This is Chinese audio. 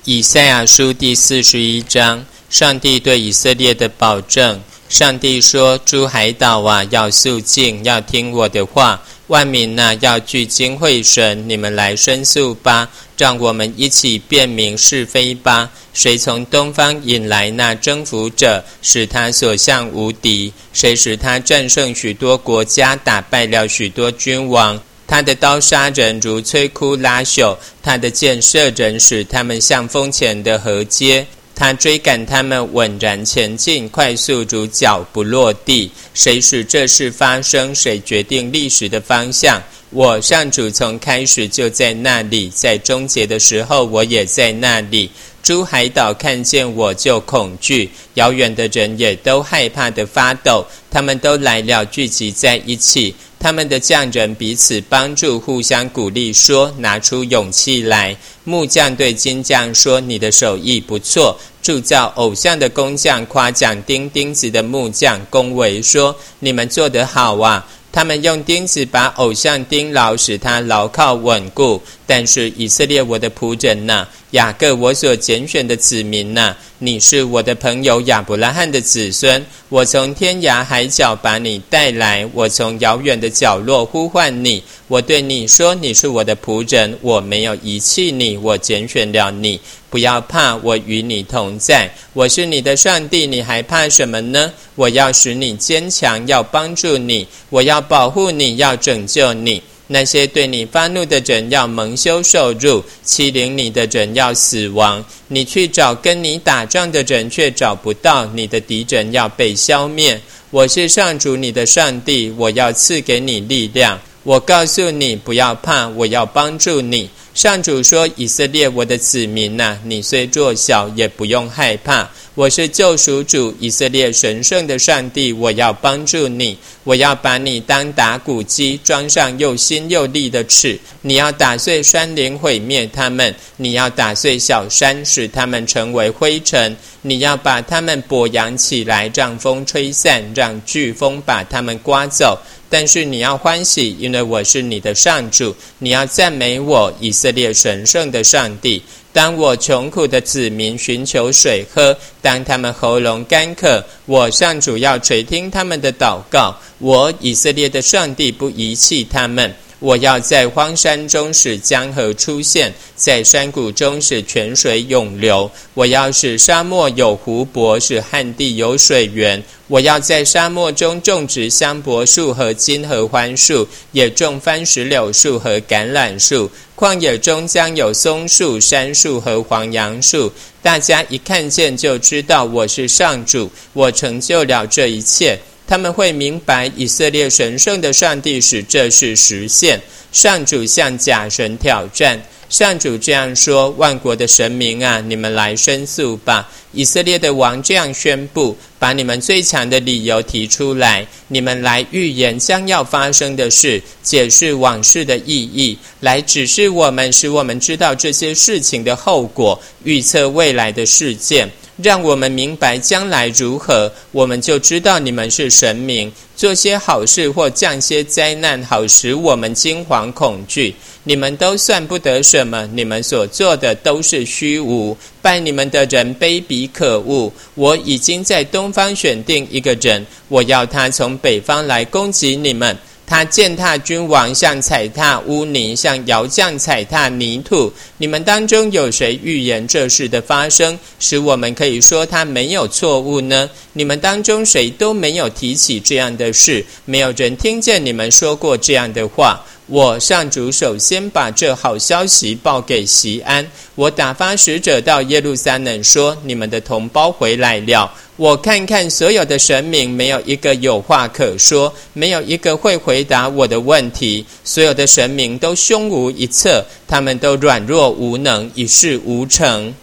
以赛亚书第41章，上帝对以色列的保证。上帝说：诸海岛啊，要肃静，要听我的话；万民啊，要聚精会神，你们来申诉吧，让我们一起辨明是非吧。谁从东方引来那征服者，使他所向无敌？谁使他战胜许多国家，打败了许多君王？他的刀杀人如摧枯拉朽，他的箭射人，使他们像风前的河街。他追赶他们稳然前进，快速如脚不落地。谁使这事发生？谁决定历史的方向？我上主从开始就在那里，在终结的时候我也在那里。诸海岛看见我就恐惧，遥远的人也都害怕的发抖。他们都来了，聚集在一起。他们的匠人彼此帮助，互相鼓励说：拿出勇气来。木匠对金匠说：你的手艺不错。铸造偶像的工匠夸奖钉钉子的木匠，恭维说：你们做得好啊。他们用钉子把偶像钉牢，使它牢靠稳固。但是以色列我的仆人哪，雅各我所拣选的子民哪，你是我的朋友亚伯拉罕的子孙。我从天涯海角把你带来，我从遥远的角落呼唤你。我对你说：你是我的仆人，我没有遗弃你，我拣选了你。不要怕，我与你同在。我是你的上帝，你还怕什么呢？我要使你坚强，要帮助你，我要保护你，要拯救你。那些对你发怒的人要蒙羞受辱，欺凌你的人要死亡。你去找跟你打仗的人，却找不到，你的敌人要被消灭。我是上主你的上帝，我要赐给你力量。我告诉你，不要怕，我要帮助你。上主说：以色列我的子民啊，你虽弱小，也不用害怕。我是救赎主，以色列神圣的上帝，我要帮助你。我要把你当打谷机，装上又新又利的齿。你要打碎山林，毁灭他们；你要打碎小山，使他们成为灰尘。你要把他们跛扬起来，让风吹散，让飓风把他们刮走。但是你要欢喜，因为我是你的上主。你要赞美我，以色列神圣的上帝。当我穷苦的子民寻求水喝，当他们喉咙干渴，我上主要垂听他们的祷告。我以色列的上帝不遗弃他们。我要在荒山中使江河出现，在山谷中使泉水涌流。我要使沙漠有湖泊，使旱地有水源。我要在沙漠中种植香柏树和金合欢树，也种番石榴树和橄榄树。旷野中将有松树、杉树和黄杨树。大家一看见就知道我是上主，我成就了这一切。他们会明白以色列神圣的上帝使这事实现。上主向假神挑战。上主这样说：万国的神明啊，你们来申诉吧。以色列的王这样宣布：把你们最强的理由提出来，你们来预言将要发生的事，解释往事的意义，来指示我们，使我们知道这些事情的后果，预测未来的事件，让我们明白将来如何，我们就知道你们是神明。做些好事或降些灾难，好使我们惊惶恐惧。你们都算不得什么，你们所做的都是虚无。拜你们的人卑鄙可恶。我已经在东方选定一个人，我要他从北方来攻击你们。他践踏君王，像踩踏污泥，像窑匠踩踏泥土。你们当中有谁预言这事的发生，使我们可以说他没有错误呢？你们当中谁都没有提起这样的事，没有人听见你们说过这样的话。我上主首先把这好消息报给锡安，我打发使者到耶路撒冷说：你们的同胞回来了。我看看所有的神明，没有一个有话可说，没有一个会回答我的问题。所有的神明都胸无一策，他们都软弱无能，一事无成。